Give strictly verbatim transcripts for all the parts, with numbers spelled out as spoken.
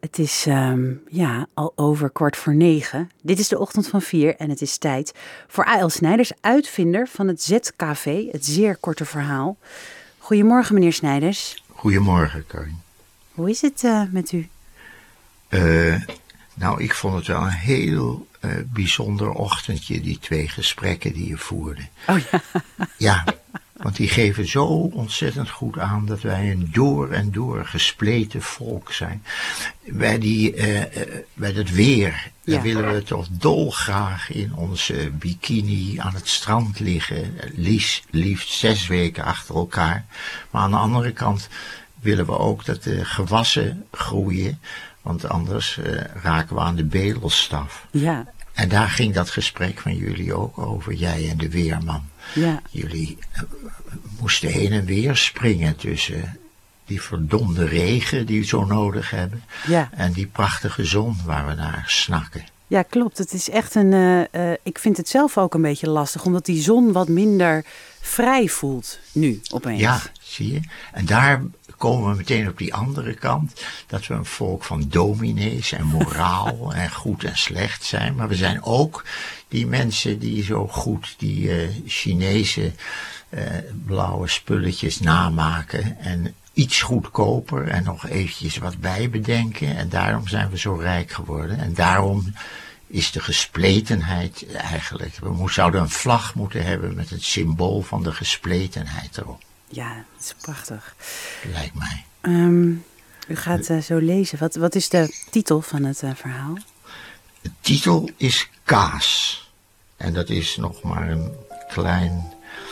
Het is um, ja, al over kwart voor negen. Dit is de ochtend van vier en het is tijd voor A L Snijders, uitvinder van het Z K V, het zeer korte verhaal. Goedemorgen, meneer Snijders. Goedemorgen, Karin. Hoe is het uh, met u? Uh, nou, ik vond het wel een heel uh, bijzonder ochtendje, die twee gesprekken die je voerde. Oh ja. Ja, want die geven zo ontzettend goed aan dat wij een door en door gespleten volk zijn. Bij, die, uh, uh, bij dat weer Ja. uh, willen we toch dolgraag in onze bikini aan het strand liggen. Liefst, liefst zes weken achter elkaar. Maar aan de andere kant willen we ook dat de gewassen groeien. Want anders uh, raken we aan de bedelstaf. Ja. En daar ging dat gesprek van jullie ook over, jij en de weerman. Ja. Jullie uh, moesten heen en weer springen tussen die verdomde regen die we zo nodig hebben. Ja. En die prachtige zon waar we naar snakken. Ja, klopt. Het is echt een. Uh, uh, ik vind het zelf ook een beetje lastig, omdat die zon wat minder vrij voelt nu opeens. Ja, zie je. En daar komen we meteen op die andere kant, dat we een volk van dominees en moraal en goed en slecht zijn. Maar we zijn ook die mensen die zo goed die uh, Chinese uh, blauwe spulletjes namaken en iets goedkoper en nog eventjes wat bijbedenken. En daarom zijn we zo rijk geworden. En daarom is de gespletenheid eigenlijk. We mo- zouden een vlag moeten hebben met het symbool van de gespletenheid erop. Ja, dat is prachtig. Lijkt mij. Um, u gaat uh, zo lezen. Wat, wat is de titel van het uh, verhaal? De titel is Kaas. En dat is nog maar een klein,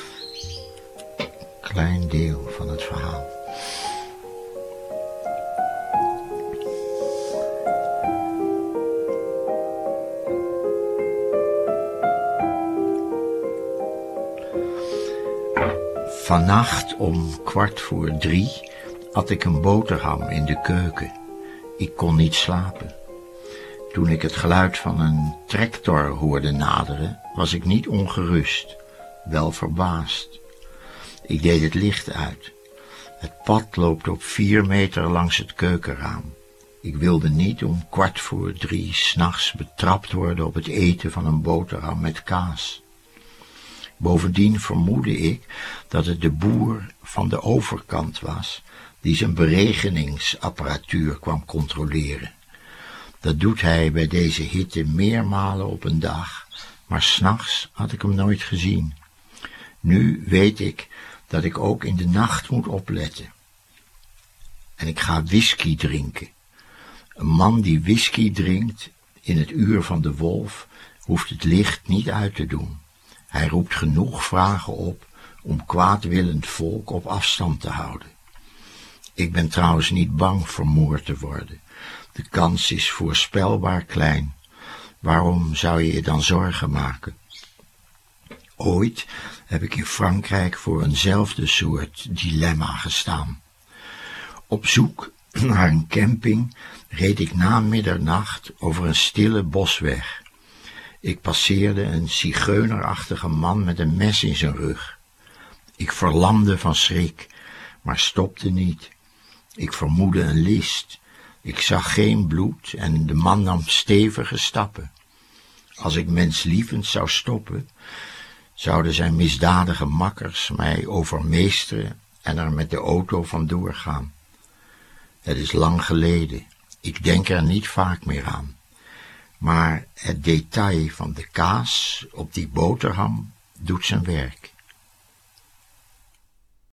klein deel van het verhaal. Vannacht om kwart voor drie at ik een boterham in de keuken. Ik kon niet slapen. Toen ik het geluid van een tractor hoorde naderen, was ik niet ongerust, wel verbaasd. Ik deed het licht uit. Het pad loopt op vier meter langs het keukenraam. Ik wilde niet om kwart voor drie 's nachts betrapt worden op het eten van een boterham met kaas. Bovendien vermoedde ik dat het de boer van de overkant was die zijn beregeningsapparatuur kwam controleren. Dat doet hij bij deze hitte meermalen op een dag, maar 's nachts had ik hem nooit gezien. Nu weet ik dat ik ook in de nacht moet opletten. En ik ga whisky drinken. Een man die whisky drinkt in het uur van de wolf hoeft het licht niet uit te doen. Hij roept genoeg vragen op om kwaadwillend volk op afstand te houden. Ik ben trouwens niet bang vermoord te worden. De kans is voorspelbaar klein. Waarom zou je je dan zorgen maken? Ooit heb ik in Frankrijk voor eenzelfde soort dilemma gestaan. Op zoek naar een camping reed ik na middernacht over een stille bosweg. Ik passeerde een zigeunerachtige man met een mes in zijn rug. Ik verlamde van schrik, maar stopte niet. Ik vermoedde een list. Ik zag geen bloed en de man nam stevige stappen. Als ik menslievend zou stoppen, zouden zijn misdadige makkers mij overmeesteren en er met de auto vandoor gaan. Het is lang geleden. Ik denk er niet vaak meer aan. Maar het detail van de kaas op die boterham doet zijn werk.